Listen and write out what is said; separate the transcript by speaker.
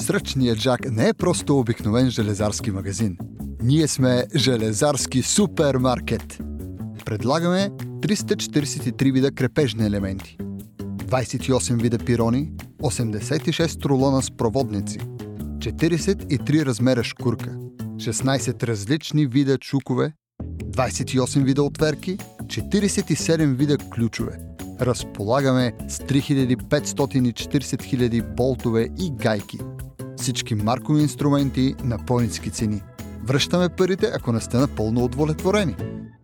Speaker 1: Сръчният Джак не е просто обикновен железарски магазин. Ние сме железарски супермаркет. Предлагаме 343 вида крепежни елементи, 28 вида пирони, 86 рулона с проводници, 43 размера шкурка, 16 различни вида чукове, 28 вида отверки, 47 вида ключове. Разполагаме с 3540 000 болтове и гайки. Всички маркови инструменти на по-ниски цени. Връщаме парите, ако не сте напълно удовлетворени.